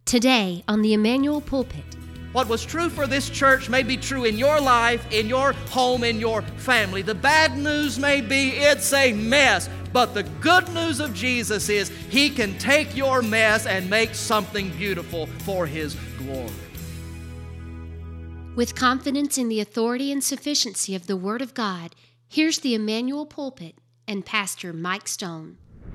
Today on the Emmanuel Pulpit. What was true for this church may be true in your life, in your home, in your family. The bad news may be it's a mess, but the good news of Jesus is He can take your mess and make something beautiful for His glory. With confidence in the authority and sufficiency of the Word of God, here's the Emmanuel Pulpit and Pastor Mike Stone.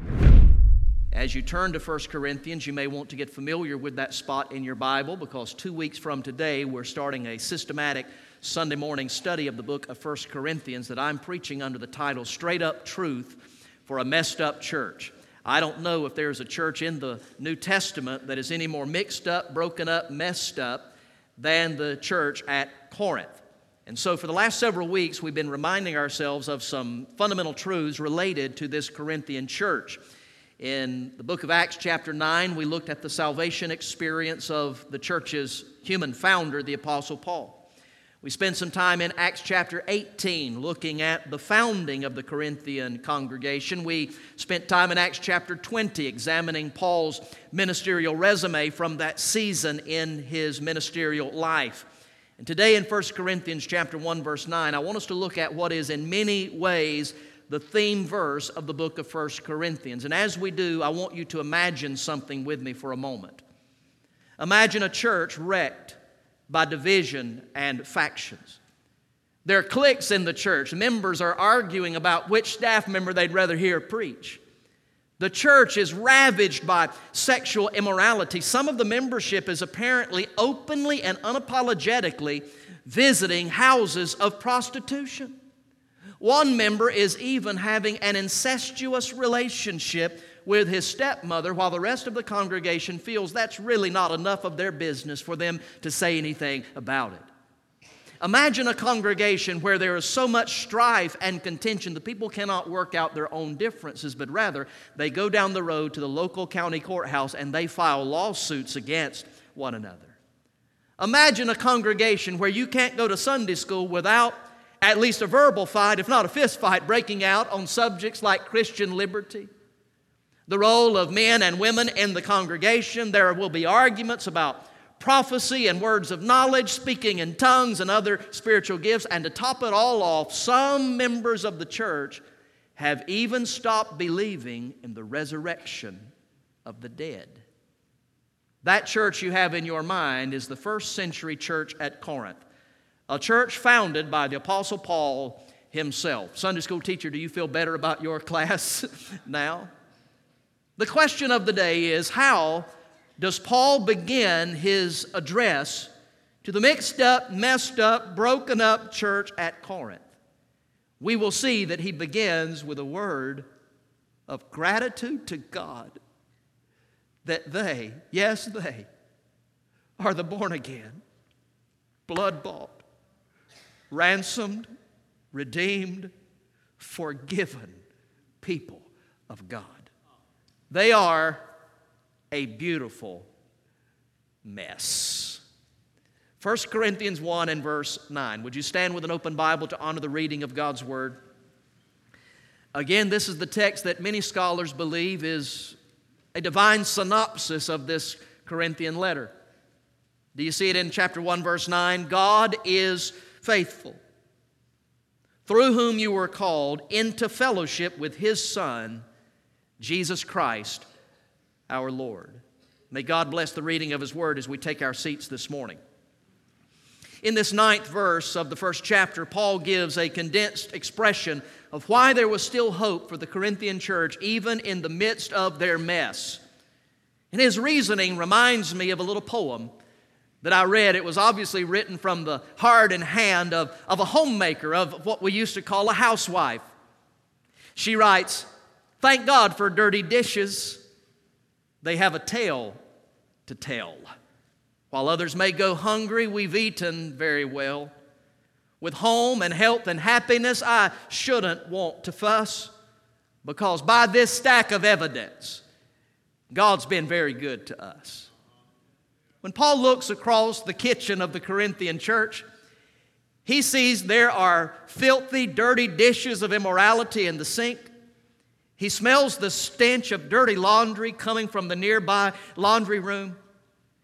As you turn to 1 Corinthians, you may want to get familiar with that spot in your Bible, because 2 weeks from today, we're starting a systematic Sunday morning study of the book of 1 Corinthians that I'm preaching under the title, Straight Up Truth for a Messed Up Church. I don't know if there's a church in the New Testament that is any more mixed up, broken up, messed up than the church at Corinth. And so for the last several weeks, we've been reminding ourselves of some fundamental truths related to this Corinthian church. In the book of Acts chapter 9, we looked at the salvation experience of the church's human founder, the Apostle Paul. We spent some time in Acts chapter 18 looking at the founding of the Corinthian congregation. We spent time in Acts chapter 20 examining Paul's ministerial resume from that season in his ministerial life. And today in 1 Corinthians chapter 1 verse 9, I want us to look at what is in many ways the theme verse of the book of 1 Corinthians. And as we do, I want you to imagine something with me for a moment. Imagine a church wrecked by division and factions. There are cliques in the church. Members are arguing about which staff member they'd rather hear preach. The church is ravaged by sexual immorality. Some of the membership is apparently openly and unapologetically visiting houses of prostitution. One member is even having an incestuous relationship with his stepmother, while the rest of the congregation feels that's really not enough of their business for them to say anything about it. Imagine a congregation where there is so much strife and contention the people cannot work out their own differences, but rather they go down the road to the local county courthouse and they file lawsuits against one another. Imagine a congregation where you can't go to Sunday school without at least a verbal fight, if not a fist fight, breaking out on subjects like Christian liberty, the role of men and women in the congregation. There will be arguments about prophecy and words of knowledge, speaking in tongues and other spiritual gifts. And to top it all off, some members of the church have even stopped believing in the resurrection of the dead. That church you have in your mind is the first century church at Corinth. A church founded by the Apostle Paul himself. Sunday school teacher, do you feel better about your class now? The question of the day is, how does Paul begin his address to the mixed up, messed up, broken up church at Corinth? We will see that he begins with a word of gratitude to God that they, yes they, are the born again, blood bought, ransomed, redeemed, forgiven people of God. They are a beautiful mess. 1 Corinthians 1 and verse 9. Would you stand with an open Bible to honor the reading of God's Word? Again, this is the text that many scholars believe is a divine synopsis of this Corinthian letter. Do you see it in chapter 1, verse 9? God is faithful, through whom you were called into fellowship with His Son, Jesus Christ, our Lord. May God bless the reading of His Word as we take our seats this morning. In this 9th verse of the first chapter, Paul gives a condensed expression of why there was still hope for the Corinthian church even in the midst of their mess. And his reasoning reminds me of a little poem that I read. It was obviously written from the heart and hand of a homemaker, of what we used to call a housewife. She writes, "Thank God for dirty dishes. They have a tale to tell. While others may go hungry, we've eaten very well. With home and health and happiness, I shouldn't want to fuss, because by this stack of evidence, God's been very good to us." When Paul looks across the kitchen of the Corinthian church, he sees there are filthy, dirty dishes of immorality in the sink. He smells the stench of dirty laundry coming from the nearby laundry room.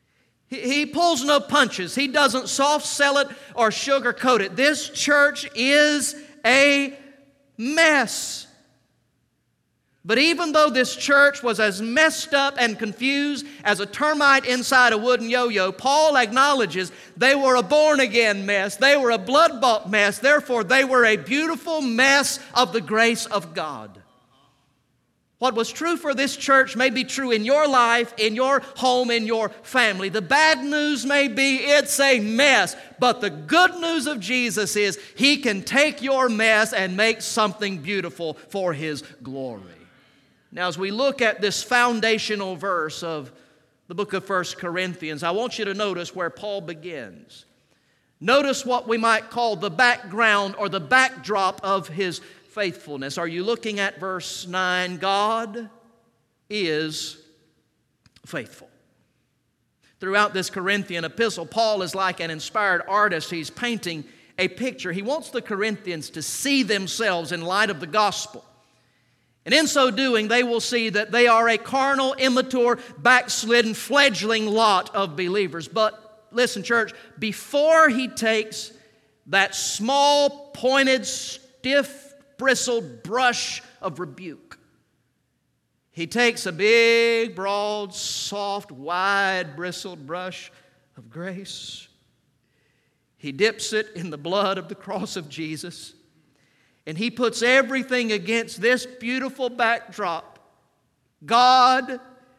He pulls no punches. He doesn't soft sell it or sugarcoat it. This church is a mess. But even though this church was as messed up and confused as a termite inside a wooden yo-yo, Paul acknowledges they were a born-again mess. They were a blood-bought mess. Therefore, they were a beautiful mess of the grace of God. What was true for this church may be true in your life, in your home, in your family. The bad news may be it's a mess, but the good news of Jesus is He can take your mess and make something beautiful for His glory. Now, as we look at this foundational verse of the book of 1 Corinthians, I want you to notice where Paul begins. Notice what we might call the background or the backdrop of his faithfulness. Are you looking at verse 9? God is faithful. Throughout this Corinthian epistle, Paul is like an inspired artist. He's painting a picture. He wants the Corinthians to see themselves in light of the gospel. And in so doing, they will see that they are a carnal, immature, backslidden, fledgling lot of believers. But listen, church, before he takes that small, pointed, stiff, bristled brush of rebuke, he takes a big, broad, soft, wide, bristled brush of grace. He dips it in the blood of the cross of Jesus. And he puts everything against this beautiful backdrop. God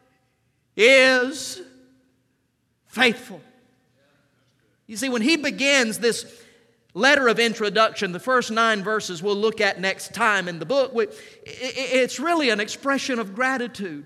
is faithful. You see, when he begins this letter of introduction, the first 9 verses we'll look at next time in the book, it's really an expression of gratitude.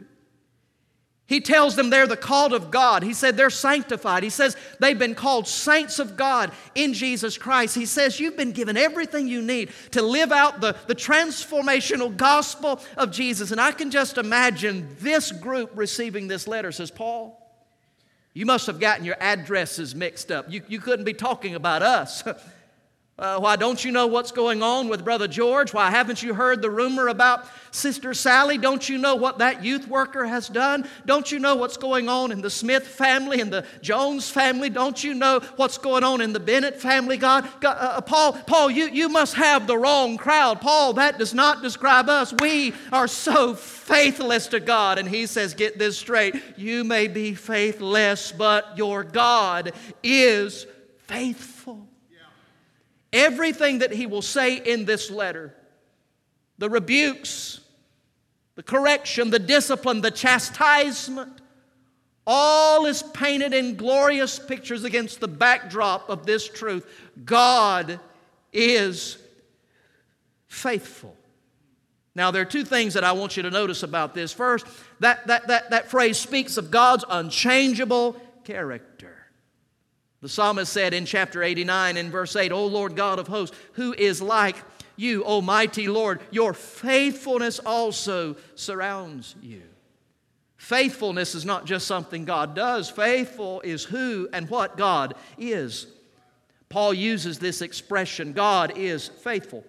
He tells them they're the called of God. He said they're sanctified. He says they've been called saints of God in Jesus Christ. He says you've been given everything you need to live out the transformational gospel of Jesus. And I can just imagine this group receiving this letter. Says, Paul, you must have gotten your addresses mixed up. You couldn't be talking about us. Why, don't you know what's going on with Brother George? Why, haven't you heard the rumor about Sister Sally? Don't you know what that youth worker has done? Don't you know what's going on in the Smith family and the Jones family? Don't you know what's going on in the Bennett family? Paul, you must have the wrong crowd. Paul, that does not describe us. We are so faithless to God. And he says, get this straight. You may be faithless, but your God is faithful. Everything that he will say in this letter, the rebukes, the correction, the discipline, the chastisement, all is painted in glorious pictures against the backdrop of this truth. God is faithful. Now, there are 2 things that I want you to notice about this. First, that phrase speaks of God's unchangeable character. The psalmist said in chapter 89 in verse 8, O Lord God of hosts, who is like you, O mighty Lord? Your faithfulness also surrounds you. Faithfulness is not just something God does. Faithful is who and what God is. Paul uses this expression, God is faithful,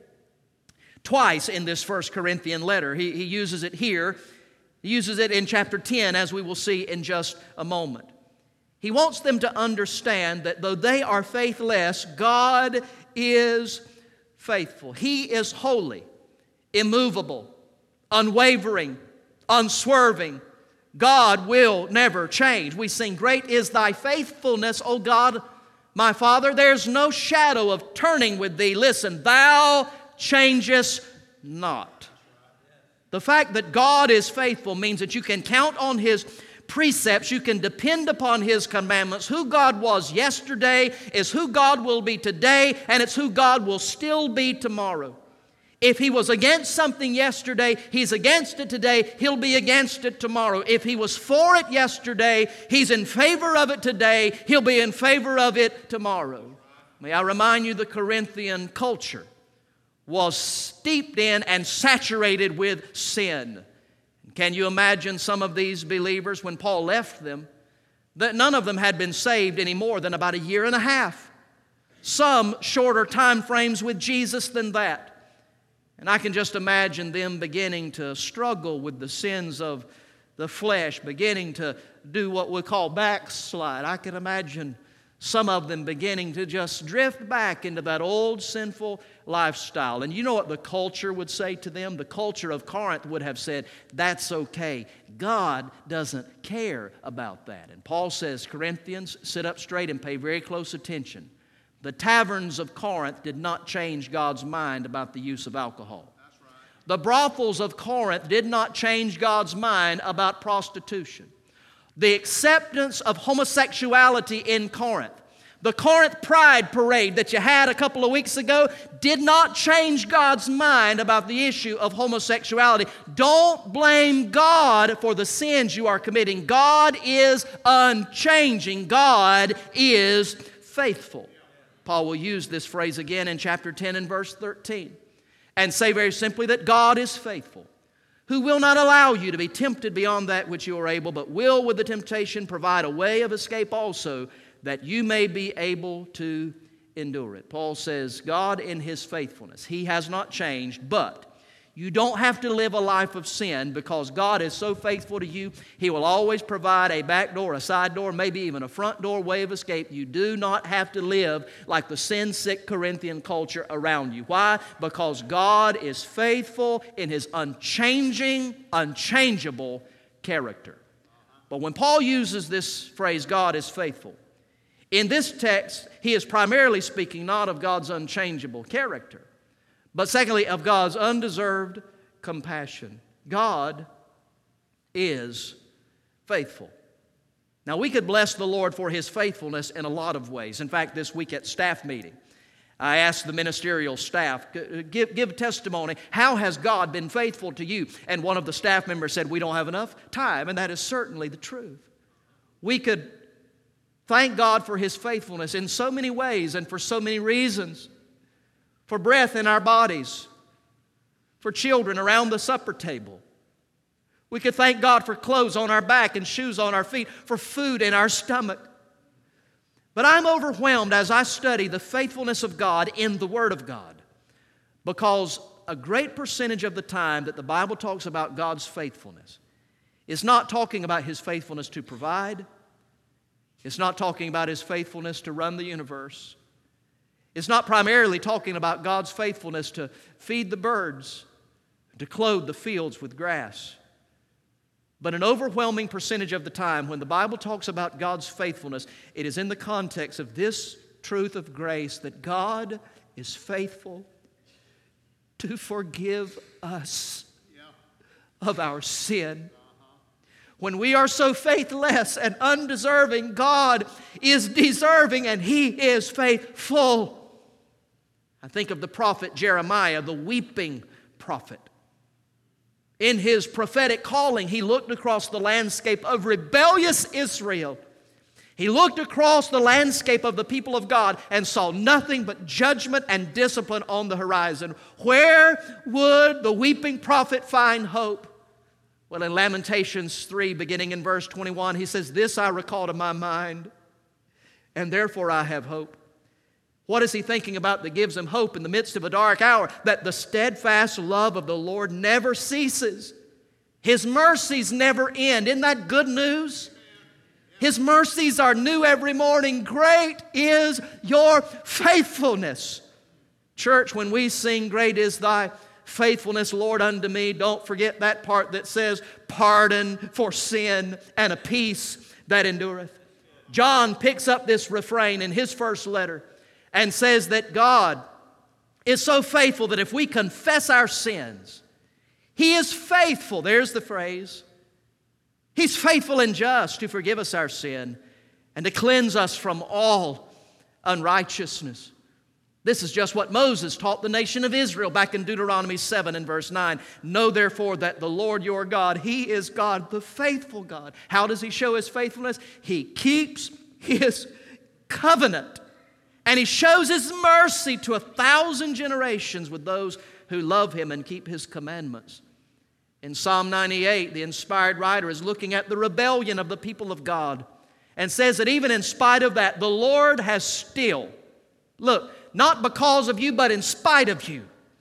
twice in this 1 Corinthian letter. He uses it here. He uses it in chapter 10, as we will see in just a moment. He wants them to understand that though they are faithless, God is faithful. He is holy, immovable, unwavering, unswerving. God will never change. We sing, great is thy faithfulness, O God, my Father. There's no shadow of turning with thee. Listen, thou changest not. The fact that God is faithful means that you can count on His precepts, you can depend upon His commandments. Who God was yesterday is who God will be today, and it's who God will still be tomorrow. If He was against something yesterday, He's against it today, He'll be against it tomorrow. If He was for it yesterday, He's in favor of it today, He'll be in favor of it tomorrow. May I remind you, the Corinthian culture was steeped in and saturated with sin. Can you imagine some of these believers when Paul left them, that none of them had been saved any more than about 1.5 years. Some shorter time frames with Jesus than that. And I can just imagine them beginning to struggle with the sins of the flesh, beginning to do what we call backslide. I can imagine some of them beginning to just drift back into that old sinful lifestyle. And you know what the culture would say to them? The culture of Corinth would have said, that's okay. God doesn't care about that. And Paul says, Corinthians, sit up straight and pay very close attention. The taverns of Corinth did not change God's mind about the use of alcohol. That's right. The brothels of Corinth did not change God's mind about prostitution. The acceptance of homosexuality in Corinth, the Corinth Pride Parade that you had a couple of weeks ago, did not change God's mind about the issue of homosexuality. Don't blame God for the sins you are committing. God is unchanging. God is faithful. Paul will use this phrase again in chapter 10 and verse 13 and say very simply that God is faithful, who will not allow you to be tempted beyond that which you are able, but will with the temptation provide a way of escape also, that you may be able to endure it. Paul says, God in His faithfulness, He has not changed, but you don't have to live a life of sin because God is so faithful to you. He will always provide a back door, a side door, maybe even a front door way of escape. You do not have to live like the sin-sick Corinthian culture around you. Why? Because God is faithful in His unchanging, unchangeable character. But when Paul uses this phrase, God is faithful, in this text, he is primarily speaking not of God's unchangeable character, but secondly, of God's undeserved compassion. God is faithful. Now, we could bless the Lord for His faithfulness in a lot of ways. In fact, this week at staff meeting, I asked the ministerial staff, give testimony, how has God been faithful to you? And one of the staff members said, we don't have enough time, and that is certainly the truth. We could thank God for His faithfulness in so many ways and for so many reasons. For breath in our bodies, for children around the supper table. We could thank God for clothes on our back and shoes on our feet, for food in our stomach. But I'm overwhelmed as I study the faithfulness of God in the Word of God, because a great percentage of the time that the Bible talks about God's faithfulness is not talking about His faithfulness to provide. It's not talking about His faithfulness to run the universe. It's not primarily talking about God's faithfulness to feed the birds, to clothe the fields with grass. But an overwhelming percentage of the time when the Bible talks about God's faithfulness, it is in the context of this truth of grace that God is faithful to forgive us of our sin. When we are so faithless and undeserving, God is deserving and He is faithful. I think of the prophet Jeremiah, the weeping prophet. In his prophetic calling, he looked across the landscape of rebellious Israel. He looked across the landscape of the people of God and saw nothing but judgment and discipline on the horizon. Where would the weeping prophet find hope? Well, in Lamentations 3, beginning in verse 21, he says, "This I recall to my mind, and therefore I have hope." What is he thinking about that gives him hope in the midst of a dark hour? That the steadfast love of the Lord never ceases. His mercies never end. Isn't that good news? His mercies are new every morning. Great is your faithfulness. Church, when we sing, "Great is thy faithfulness, Lord, unto me," don't forget that part that says, "Pardon for sin and a peace that endureth." John picks up this refrain in his first letter and says that God is so faithful that if we confess our sins, He is faithful. There's the phrase. He's faithful and just to forgive us our sin and to cleanse us from all unrighteousness. This is just what Moses taught the nation of Israel back in Deuteronomy 7 and verse 9. "Know therefore that the Lord your God, He is God, the faithful God." How does He show His faithfulness? He keeps His covenant. And He shows His mercy to 1,000 generations with those who love Him and keep His commandments. In Psalm 98, the inspired writer is looking at the rebellion of the people of God and says that even in spite of that, the Lord has still, look, not because of you, but in spite of you,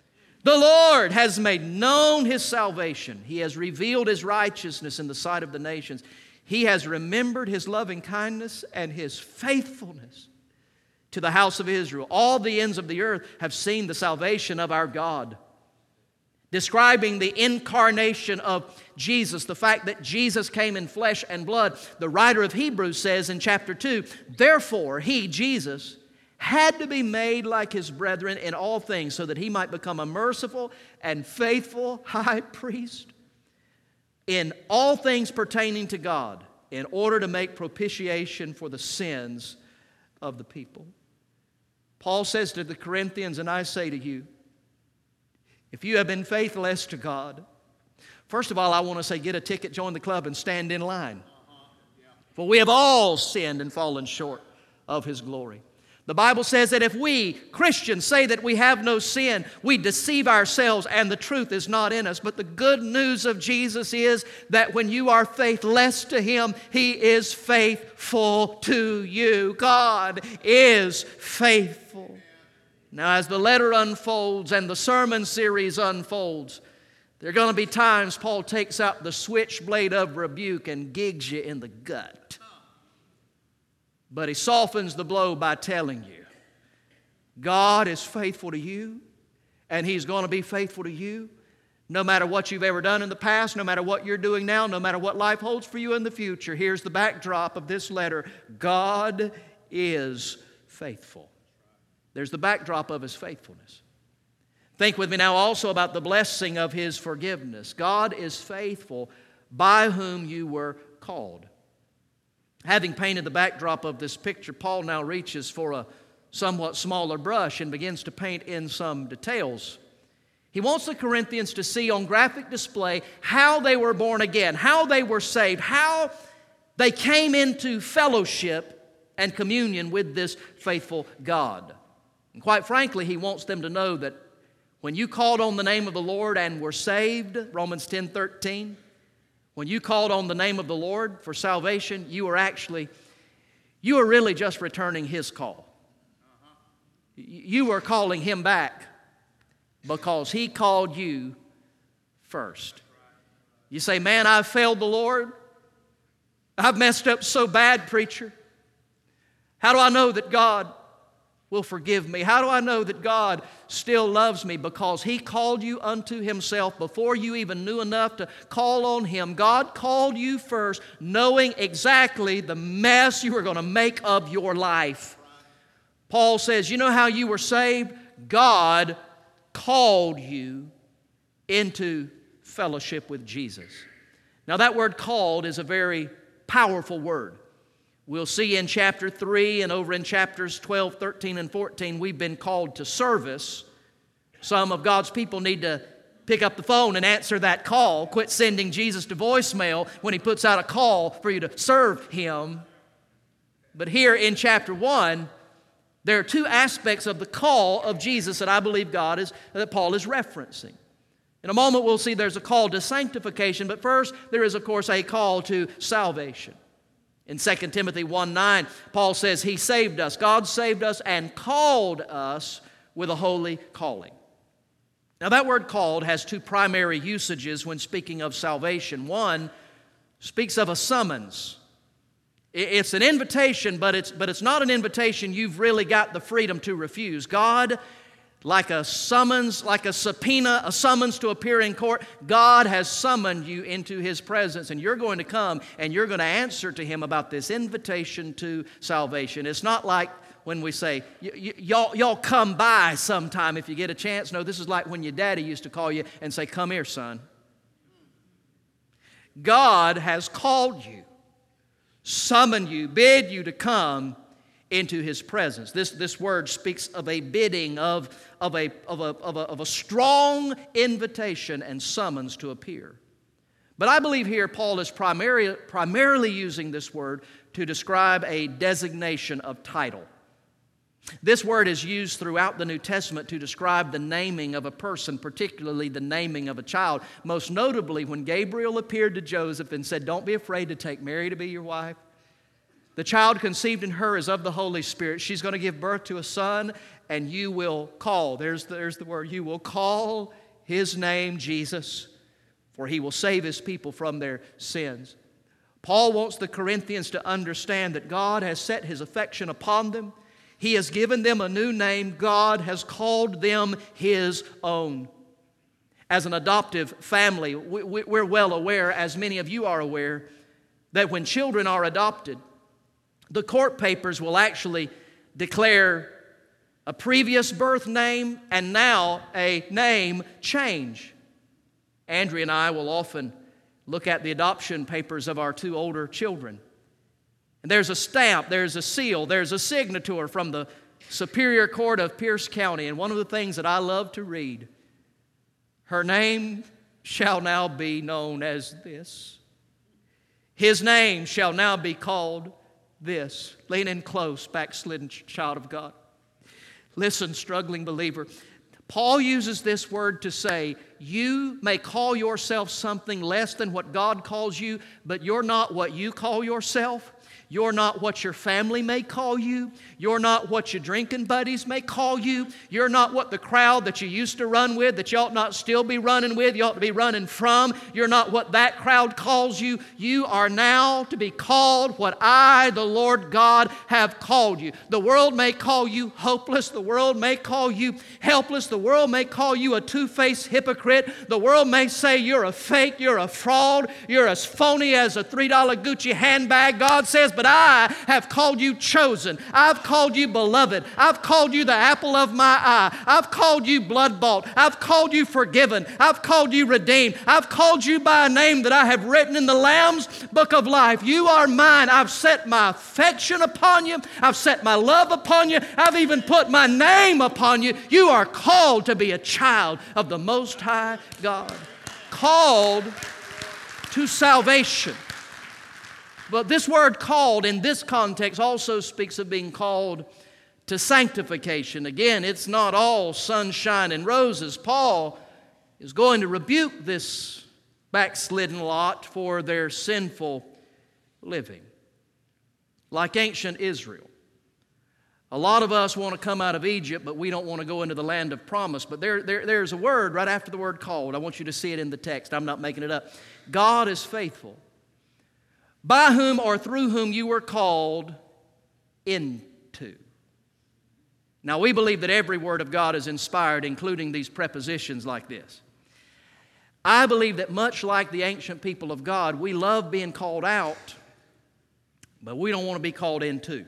The Lord has made known His salvation. He has revealed His righteousness in the sight of the nations. He has remembered His loving kindness and His faithfulness to the house of Israel. All the ends of the earth have seen the salvation of our God. Describing the incarnation of Jesus, the fact that Jesus came in flesh and blood, the writer of Hebrews says in chapter 2, therefore He, Jesus, had to be made like His brethren in all things so that He might become a merciful and faithful high priest in all things pertaining to God, in order to make propitiation for the sins of the people. Paul says to the Corinthians, and I say to you, if you have been faithless to God, first of all, I want to say get a ticket, join the club, and stand in line. For we have all sinned and fallen short of His glory. The Bible says that if we, Christians, say that we have no sin, we deceive ourselves and the truth is not in us. But the good news of Jesus is that when you are faithless to Him, He is faithful to you. God is faithful. Now, as the letter unfolds and the sermon series unfolds, there are going to be times Paul takes out the switchblade of rebuke and gigs you in the gut. But he softens the blow by telling you, God is faithful to you, and He's going to be faithful to you no matter what you've ever done in the past, no matter what you're doing now, no matter what life holds for you in the future. Here's the backdrop of this letter. God is faithful. There's the backdrop of His faithfulness. Think with me now also about the blessing of His forgiveness. God is faithful by whom you were called. Having painted the backdrop of this picture, Paul now reaches for a somewhat smaller brush and begins to paint in some details. He wants the Corinthians to see on graphic display how they were born again, how they were saved, how they came into fellowship and communion with this faithful God. And quite frankly, he wants them to know that when you called on the name of the Lord and were saved, Romans 10:13, when you called on the name of the Lord for salvation, you were really just returning His call. You were calling Him back because He called you first. You say, man, I've failed the Lord. I've messed up so bad, preacher. How do I know that God will forgive me? How do I know that God still loves me? Because He called you unto Himself before you even knew enough to call on Him. God called you first, knowing exactly the mess you were going to make of your life. Paul says, you know how you were saved? God called you into fellowship with Jesus. Now that word called is a very powerful word. We'll see in chapter 3 and over in chapters 12, 13, and 14, we've been called to service. Some of God's people need to pick up the phone and answer that call. Quit sending Jesus to voicemail when He puts out a call for you to serve Him. But here in chapter 1, there are two aspects of the call of Jesus that I believe that Paul is referencing. In a moment we'll see there's a call to sanctification, but first there is, of course, a call to salvation. In 2 Timothy 1:9, Paul says He saved us, God saved us and called us with a holy calling. Now that word called has two primary usages when speaking of salvation. One speaks of a summons. It's an invitation, but it's not an invitation you've really got the freedom to refuse. God, like a summons, like a subpoena, a summons to appear in court, God has summoned you into His presence, and you're going to come and you're going to answer to Him about this invitation to salvation. It's not like when we say, y'all come by sometime if you get a chance. No, this is like when your daddy used to call you and say, come here, son. God has called you, summoned you, bid you to come into His presence. This word speaks of a bidding, of a strong invitation and summons to appear. But I believe here Paul is primarily using this word to describe a designation of title. This word is used throughout the New Testament to describe the naming of a person, particularly the naming of a child. Most notably, when Gabriel appeared to Joseph and said, don't be afraid to take Mary to be your wife. The child conceived in her is of the Holy Spirit. She's going to give birth to a son, and you will call. There's the word. You will call His name Jesus, for He will save His people from their sins. Paul wants the Corinthians to understand that God has set His affection upon them. He has given them a new name. God has called them His own. As an adoptive family, we're well aware, as many of you are aware, that when children are adopted, the court papers will actually declare a previous birth name and now a name change. Andrea and I will often look at the adoption papers of our two older children. And there's a stamp, there's a seal, there's a signature from the Superior Court of Pierce County. And one of the things that I love to read, her name shall now be known as this. His name shall now be called this. Lean in close, backslidden child of God. Listen, struggling believer. Paul uses this word to say, you may call yourself something less than what God calls you, but you're not what you call yourself. You're not what your family may call you. You're not what your drinking buddies may call you. You're not what the crowd that you used to run with that you ought not still be running with, you ought to be running from. You're not what that crowd calls you. You are now to be called what I, the Lord God, have called you. The world may call you hopeless. The world may call you helpless. The world may call you a two-faced hypocrite. The world may say you're a fake, you're a fraud, you're as phony as a $3 Gucci handbag. God says, but I have called you chosen. I've called you beloved. I've called you the apple of my eye. I've called you blood-bought. I've called you forgiven. I've called you redeemed. I've called you by a name that I have written in the Lamb's book of life. You are mine. I've set my affection upon you. I've set my love upon you. I've even put my name upon you. You are called to be a child of the Most High God. Called to salvation. But this word called in this context also speaks of being called to sanctification. Again, it's not all sunshine and roses. Paul is going to rebuke this backslidden lot for their sinful living. Like ancient Israel. A lot of us want to come out of Egypt, but we don't want to go into the land of promise. But there's a word right after the word called. I want you to see it in the text. I'm not making it up. God is faithful, by whom or through whom you were called into. Now, we believe that every word of God is inspired, including these prepositions like this. I believe that much like the ancient people of God, we love being called out, but we don't want to be called into.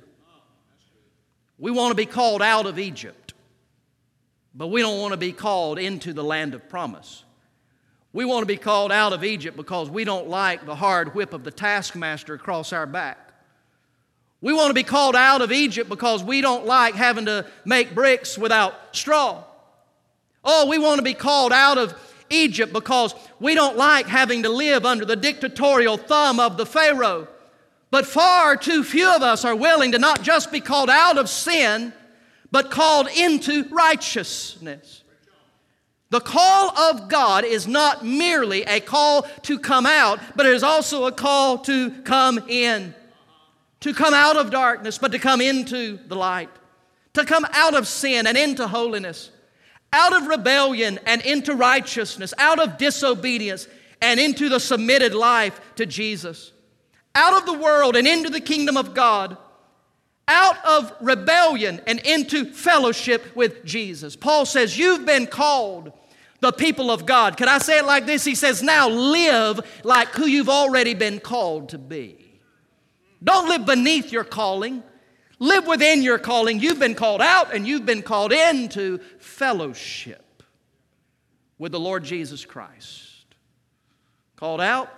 We want to be called out of Egypt, but we don't want to be called into the land of promise. We want to be called out of Egypt because we don't like the hard whip of the taskmaster across our back. We want to be called out of Egypt because we don't like having to make bricks without straw. Oh, we want to be called out of Egypt because we don't like having to live under the dictatorial thumb of the Pharaoh. But far too few of us are willing to not just be called out of sin, but called into righteousness. The call of God is not merely a call to come out, but it is also a call to come in. To come out of darkness, but to come into the light. To come out of sin and into holiness. Out of rebellion and into righteousness. Out of disobedience and into the submitted life to Jesus. Out of the world and into the kingdom of God. Out of rebellion and into fellowship with Jesus. Paul says, you've been called the people of God. Can I say it like this? He says, now live like who you've already been called to be. Don't live beneath your calling. Live within your calling. You've been called out and you've been called into fellowship with the Lord Jesus Christ. Called out,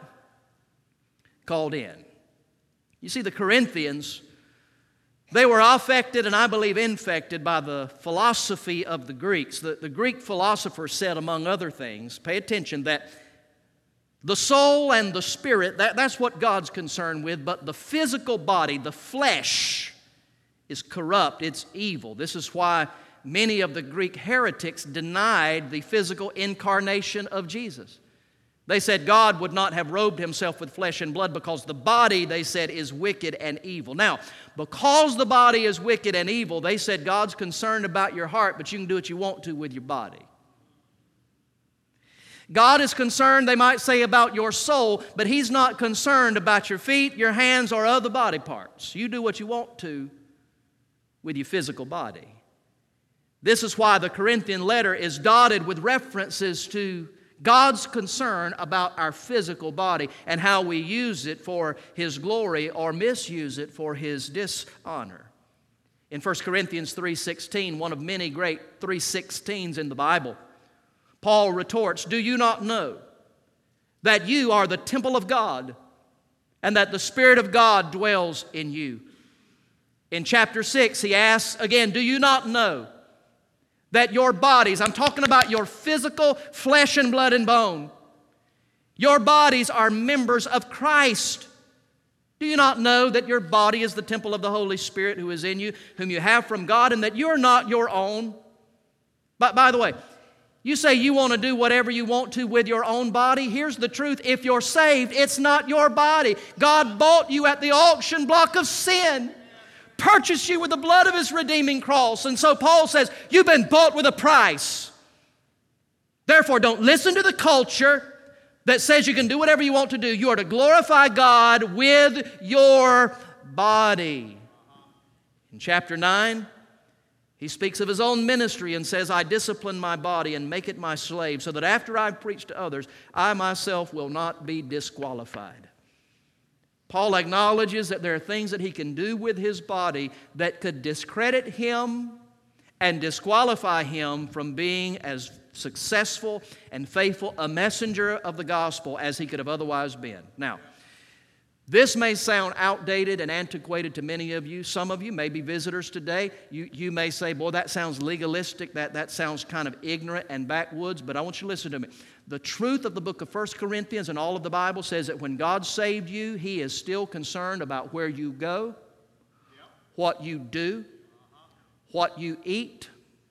called in. You see, the Corinthians, they were affected and I believe infected by the philosophy of the Greeks. The Greek philosophers said, among other things, pay attention, that the soul and the spirit, that's what God's concerned with, but the physical body, the flesh, is corrupt, it's evil. This is why many of the Greek heretics denied the physical incarnation of Jesus. They said God would not have robed himself with flesh and blood because the body, they said, is wicked and evil. Now, because the body is wicked and evil, they said God's concerned about your heart, but you can do what you want to with your body. God is concerned, they might say, about your soul, but He's not concerned about your feet, your hands, or other body parts. You do what you want to with your physical body. This is why the Corinthian letter is dotted with references to God's concern about our physical body and how we use it for His glory or misuse it for His dishonor. In 1 Corinthians 3:16, one of many great 3:16s in the Bible, Paul retorts, "Do you not know that you are the temple of God and that the Spirit of God dwells in you?" In chapter 6, he asks again, "Do you not know that your bodies," I'm talking about your physical flesh and blood and bone, "your bodies are members of Christ? Do you not know that your body is the temple of the Holy Spirit who is in you, whom you have from God, and that you're not your own?" But by the way, you say you want to do whatever you want to with your own body. Here's the truth. If you're saved, it's not your body. God bought you at the auction block of sin, purchased you with the blood of His redeeming cross. And so Paul says, you've been bought with a price. Therefore, don't listen to the culture that says you can do whatever you want to do. You are to glorify God with your body. In chapter 9, he speaks of his own ministry and says, "I discipline my body and make it my slave, so that after I've preached to others, I myself will not be disqualified." Paul acknowledges that there are things that he can do with his body that could discredit him and disqualify him from being as successful and faithful a messenger of the gospel as he could have otherwise been. Now, this may sound outdated and antiquated to many of you. Some of you may be visitors today. You may say, "Boy, that sounds legalistic. That sounds kind of ignorant and backwoods." But I want you to listen to me. The truth of the book of 1 Corinthians and all of the Bible says that when God saved you, He is still concerned about where you go, what you do, what you eat,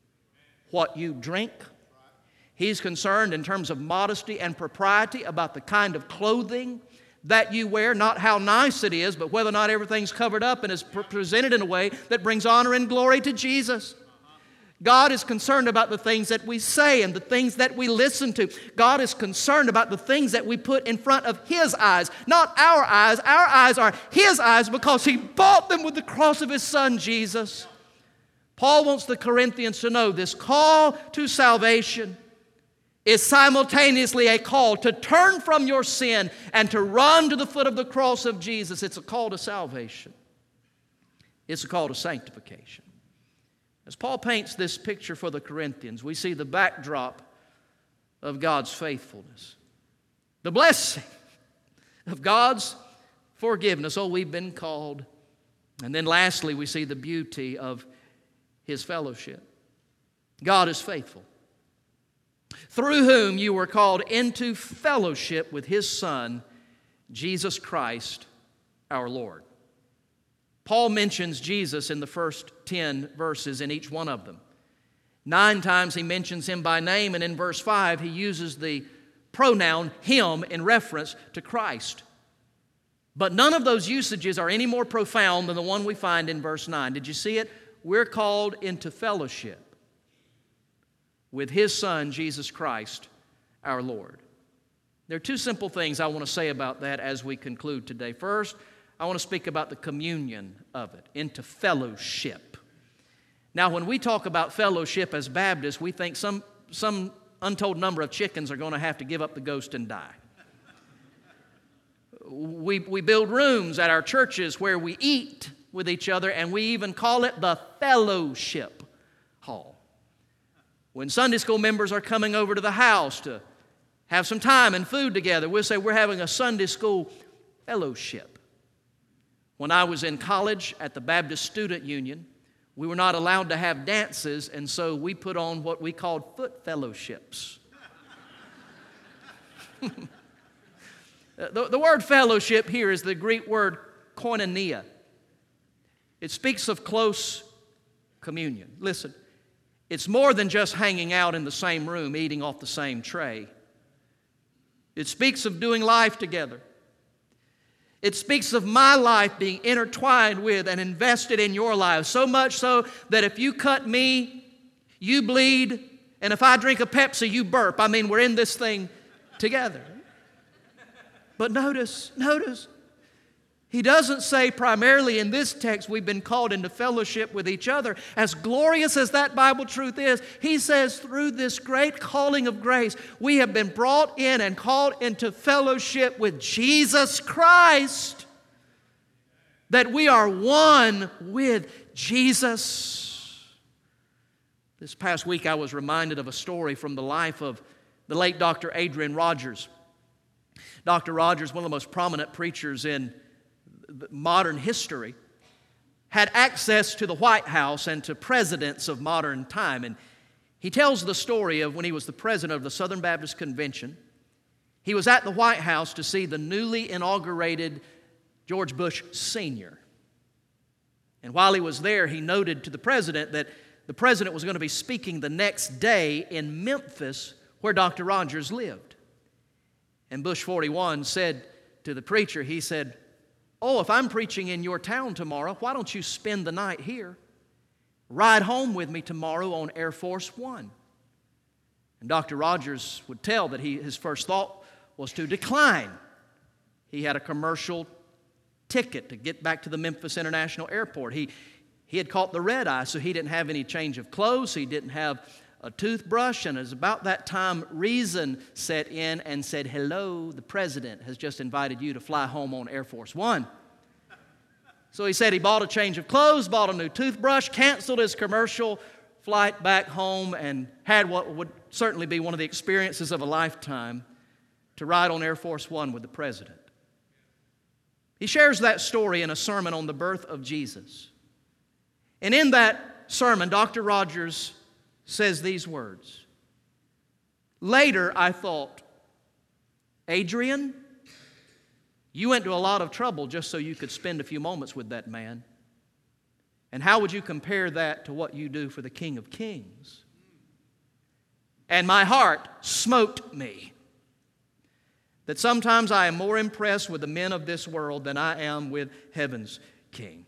what you drink. He's concerned in terms of modesty and propriety about the kind of clothing that you wear, not how nice it is, but whether or not everything's covered up and is presented in a way that brings honor and glory to Jesus. God is concerned about the things that we say and the things that we listen to. God is concerned about the things that we put in front of His eyes, not our eyes. Our eyes are His eyes because He bought them with the cross of His Son, Jesus. Paul wants the Corinthians to know this call to salvation is simultaneously a call to turn from your sin and to run to the foot of the cross of Jesus. It's a call to salvation. It's a call to sanctification. As Paul paints this picture for the Corinthians, we see the backdrop of God's faithfulness, the blessing of God's forgiveness. Oh, we've been called. And then lastly, we see the beauty of His fellowship. God is faithful, through whom you were called into fellowship with His Son, Jesus Christ, our Lord. Paul mentions Jesus in the first 10 verses in each one of them. 9 times he mentions Him by name, and in verse 5 he uses the pronoun Him in reference to Christ. But none of those usages are any more profound than the one we find in verse 9. Did you see it? We're called into fellowship with His Son, Jesus Christ, our Lord. There are 2 simple things I want to say about that as we conclude today. First, I want to speak about the communion of it, into fellowship. Now, when we talk about fellowship as Baptists, we think some untold number of chickens are going to have to give up the ghost and die. We build rooms at our churches where we eat with each other, and we even call it the fellowship hall. When Sunday school members are coming over to the house to have some time and food together, we'll say we're having a Sunday school fellowship. When I was in college at the Baptist Student Union, we were not allowed to have dances, and so we put on what we called foot fellowships. The word fellowship here is the Greek word koinonia. It speaks of close communion. Listen, it's more than just hanging out in the same room, eating off the same tray. It speaks of doing life together. It speaks of my life being intertwined with and invested in your life, so much so that if you cut me, you bleed, and if I drink a Pepsi, you burp. I mean, we're in this thing together. But notice, he doesn't say primarily in this text we've been called into fellowship with each other. As glorious as that Bible truth is, he says through this great calling of grace, we have been brought in and called into fellowship with Jesus Christ. That we are one with Jesus. This past week I was reminded of a story from the life of the late Dr. Adrian Rogers. Dr. Rogers, one of the most prominent preachers in modern history, had access to the White House and to presidents of modern time. And he tells the story of when he was the president of the Southern Baptist Convention. He was at the White House to see the newly inaugurated George Bush Sr. And while he was there, he noted to the president that the president was going to be speaking the next day in Memphis, where Dr. Rogers lived. And Bush 41 said to the preacher, he said, "Oh, if I'm preaching in your town tomorrow, why don't you spend the night here? Ride home with me tomorrow on Air Force One." And Dr. Rogers would tell that his first thought was to decline. He had a commercial ticket to get back to the Memphis International Airport. He had caught the red eye, so he didn't have any change of clothes. He didn't have a toothbrush, and it was about that time reason set in and said, "Hello, the president has just invited you to fly home on Air Force One." So he said he bought a change of clothes, bought a new toothbrush, canceled his commercial flight back home, and had what would certainly be one of the experiences of a lifetime to ride on Air Force One with the president. He shares that story in a sermon on the birth of Jesus. And in that sermon, Dr. Rogers says these words. "Later, I thought, Adrian, you went to a lot of trouble just so you could spend a few moments with that man. And how would you compare that to what you do for the King of Kings? And my heart smote me that sometimes I am more impressed with the men of this world than I am with heaven's King."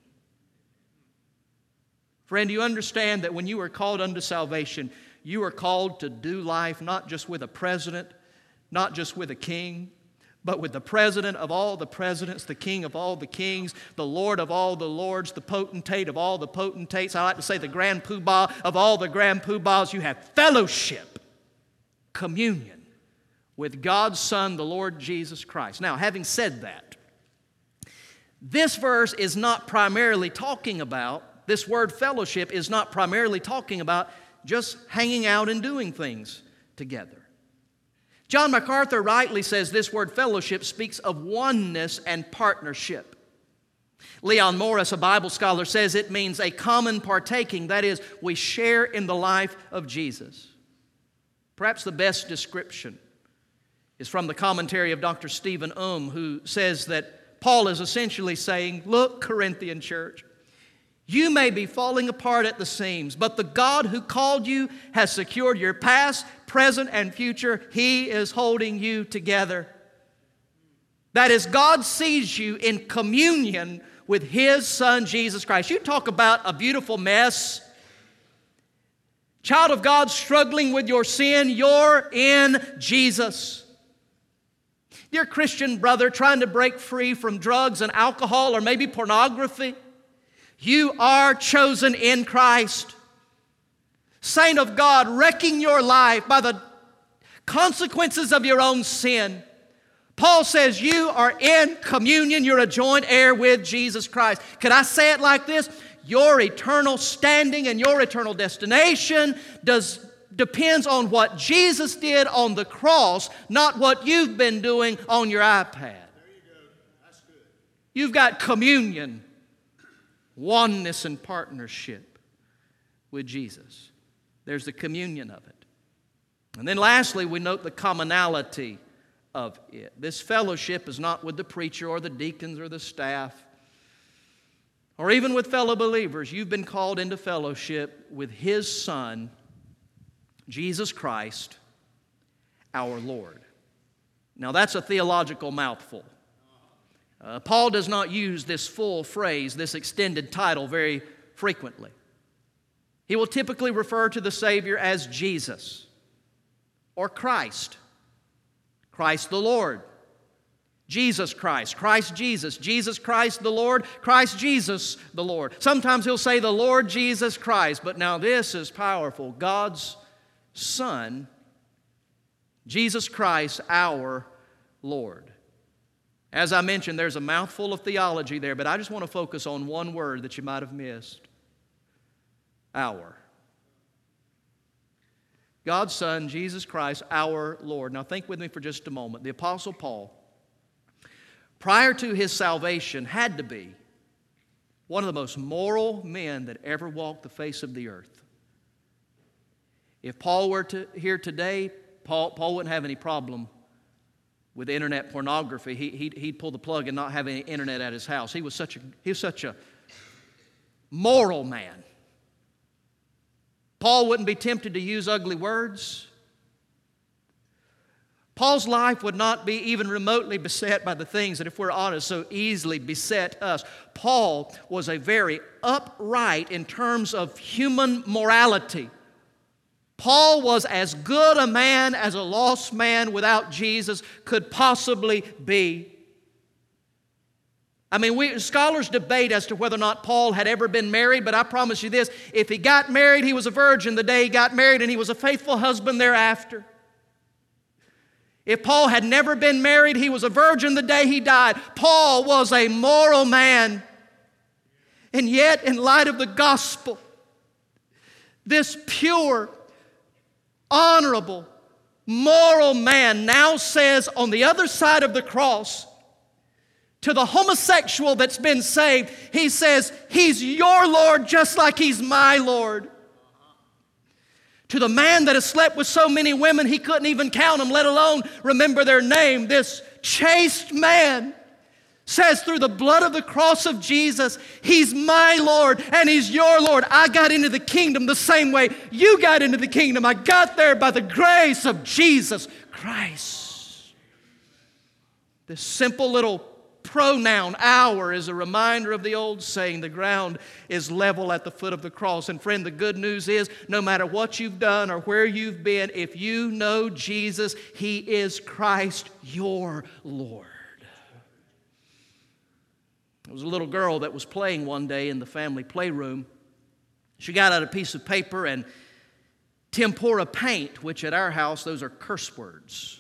Friend, do you understand that when you are called unto salvation, you are called to do life not just with a president, not just with a king, but with the president of all the presidents, the king of all the kings, the Lord of all the lords, the potentate of all the potentates. I like to say the grand poobah of all the grand poobahs. You have fellowship, communion with God's Son, the Lord Jesus Christ. Now, having said that, this verse is not primarily talking about, this word fellowship is not primarily talking about just hanging out and doing things together. John MacArthur rightly says this word fellowship speaks of oneness and partnership. Leon Morris, a Bible scholar, says it means a common partaking. That is, we share in the life of Jesus. Perhaps the best description is from the commentary of Dr. Stephen who says that Paul is essentially saying, "Look, Corinthian church, you may be falling apart at the seams, but the God who called you has secured your past, present, and future. He is holding you together." That is, God sees you in communion with His Son, Jesus Christ. You talk about a beautiful mess. Child of God struggling with your sin, you're in Jesus. Dear Christian brother trying to break free from drugs and alcohol or maybe pornography, you are chosen in Christ. Saint of God, wrecking your life by the consequences of your own sin. Paul says you are in communion. You're a joint heir with Jesus Christ. Could I say it like this? Your eternal standing and your eternal destination depends on what Jesus did on the cross, not what you've been doing on your iPad. There you go. That's good. You've got communion, oneness and partnership with Jesus. There's the communion of it. And then lastly, we note the commonality of it. This fellowship is not with the preacher or the deacons or the staff or even with fellow believers. You've been called into fellowship with His Son, Jesus Christ, our Lord. Now that's a theological mouthful. Paul does not use this full phrase, this extended title, very frequently. He will typically refer to the Savior as Jesus or Christ Christ the Lord. Jesus Christ, Christ Jesus, Jesus Christ the Lord, Christ Jesus the Lord. Sometimes he'll say the Lord Jesus Christ, but now this is powerful. God's Son, Jesus Christ, our Lord. As I mentioned, there's a mouthful of theology there, but I just want to focus on one word that you might have missed. Our. God's Son, Jesus Christ, our Lord. Now think with me for just a moment. The Apostle Paul, prior to his salvation, had to be one of the most moral men that ever walked the face of the earth. If Paul were here today, Paul wouldn't have any problem with internet pornography. He'd pull the plug and not have any internet at his house. He was such a moral man. Paul wouldn't be tempted to use ugly words. Paul's life would not be even remotely beset by the things that, if we're honest, so easily beset us. Paul was a very upright in terms of human morality. Paul was as good a man as a lost man without Jesus could possibly be. I mean, scholars debate as to whether or not Paul had ever been married, but I promise you this, if he got married, he was a virgin the day he got married, and he was a faithful husband thereafter. If Paul had never been married, he was a virgin the day he died. Paul was a moral man. And yet, in light of the gospel, this pure, honorable, moral man now says on the other side of the cross, to the homosexual that's been saved, he says, He's your Lord just like He's my Lord. To the man that has slept with so many women he couldn't even count them, let alone remember their name, this chaste man says through the blood of the cross of Jesus, He's my Lord and He's your Lord. I got into the kingdom the same way you got into the kingdom. I got there by the grace of Jesus Christ. This simple little pronoun, our, is a reminder of the old saying, the ground is level at the foot of the cross. And friend, the good news is, no matter what you've done or where you've been, if you know Jesus, He is Christ your Lord. There was a little girl that was playing one day in the family playroom. She got out a piece of paper and tempura paint, which at our house, those are curse words.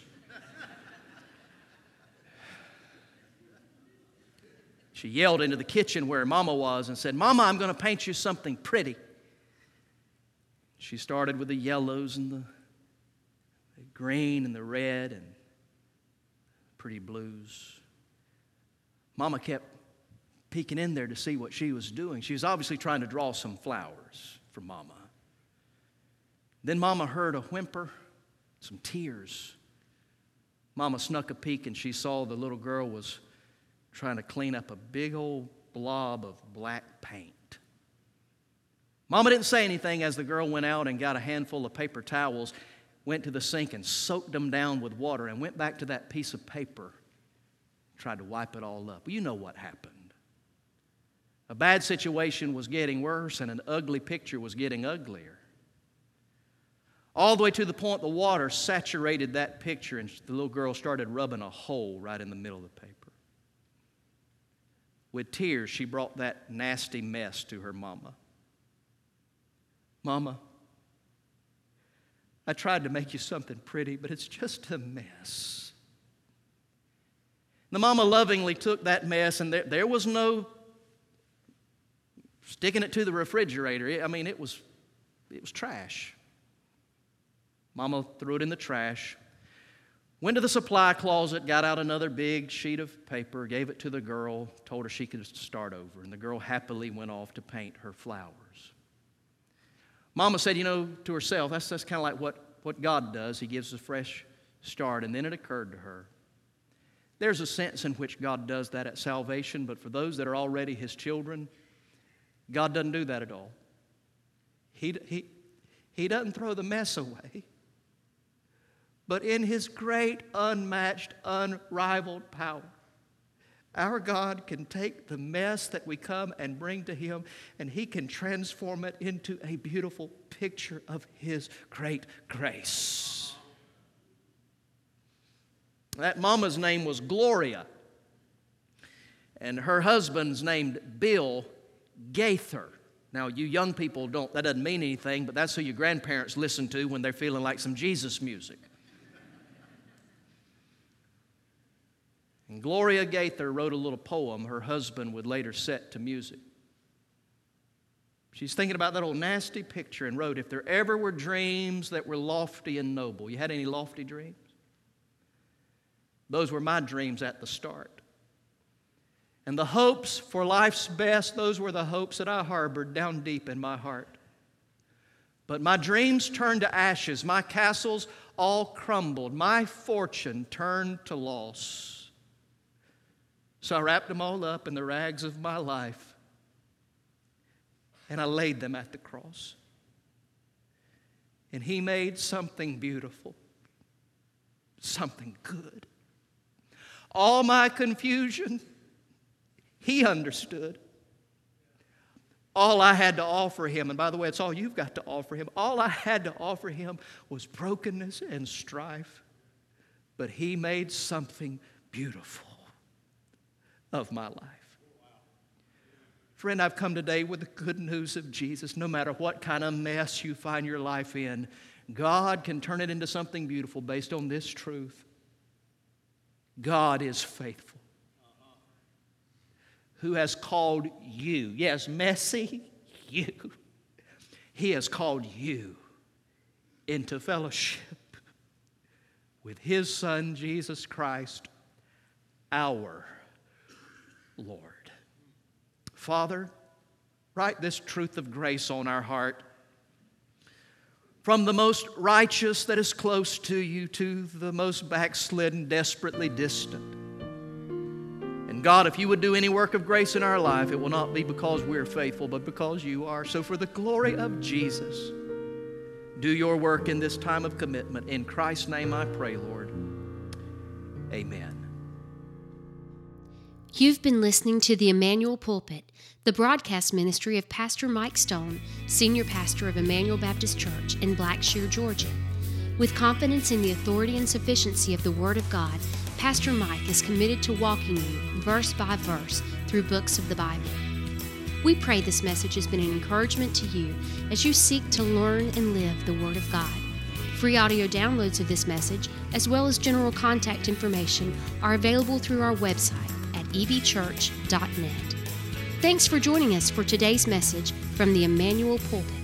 She yelled into the kitchen where Mama was and said, Mama, I'm going to paint you something pretty. She started with the yellows and the green and the red and pretty blues. Mama kept peeking in there to see what she was doing. She was obviously trying to draw some flowers for Mama. Then Mama heard a whimper, some tears. Mama snuck a peek and she saw the little girl was trying to clean up a big old blob of black paint. Mama didn't say anything as the girl went out and got a handful of paper towels, went to the sink and soaked them down with water and went back to that piece of paper, tried to wipe it all up. Well, you know what happened. A bad situation was getting worse and an ugly picture was getting uglier. All the way to the point the water saturated that picture and the little girl started rubbing a hole right in the middle of the paper. With tears, she brought that nasty mess to her mama. Mama, I tried to make you something pretty, but it's just a mess. The mama lovingly took that mess, and there was no sticking it to the refrigerator. I mean, it was trash. Mama threw it in the trash. Went to the supply closet, got out another big sheet of paper, gave it to the girl, told her she could start over. And the girl happily went off to paint her flowers. Mama said, to herself, that's kind of like what God does. He gives us a fresh start. And then it occurred to her, there's a sense in which God does that at salvation, but for those that are already His children, God doesn't do that at all. He doesn't throw the mess away. But in His great, unmatched, unrivaled power, our God can take the mess that we come and bring to Him, and He can transform it into a beautiful picture of His great grace. That mama's name was Gloria, and her husband's named Bill Gaither. Now, you young people that doesn't mean anything, but that's who your grandparents listen to when they're feeling like some Jesus music. And Gloria Gaither wrote a little poem her husband would later set to music. She's thinking about that old nasty picture and wrote, "If there ever were dreams that were lofty and noble." You had any lofty dreams? Those were my dreams at the start. And the hopes for life's best, those were the hopes that I harbored down deep in my heart. But my dreams turned to ashes, my castles all crumbled, my fortune turned to loss. So I wrapped them all up in the rags of my life, and I laid them at the cross. And He made something beautiful, something good. All my confusion, He understood. All I had to offer Him, and by the way, it's all you've got to offer Him. All I had to offer Him was brokenness and strife. But He made something beautiful of my life. Friend, I've come today with the good news of Jesus. No matter what kind of mess you find your life in, God can turn it into something beautiful based on this truth. God is faithful. Who has called you, yes, messy, you. He has called you into fellowship with His Son, Jesus Christ, our Lord. Father, write this truth of grace on our heart. From the most righteous that is close to You to the most backslidden, desperately distant. And God, if You would do any work of grace in our life, it will not be because we're faithful, but because You are. So for the glory of Jesus, do Your work in this time of commitment. In Christ's name I pray, Lord. Amen. You've been listening to the Emmanuel Pulpit, the broadcast ministry of Pastor Mike Stone, Senior Pastor of Emmanuel Baptist Church in Blackshear, Georgia. With confidence in the authority and sufficiency of the Word of God, Pastor Mike is committed to walking you verse by verse through books of the Bible. We pray this message has been an encouragement to you as you seek to learn and live the Word of God. Free audio downloads of this message, as well as general contact information, are available through our website at ebchurch.net. Thanks for joining us for today's message from the Emmanuel Pulpit.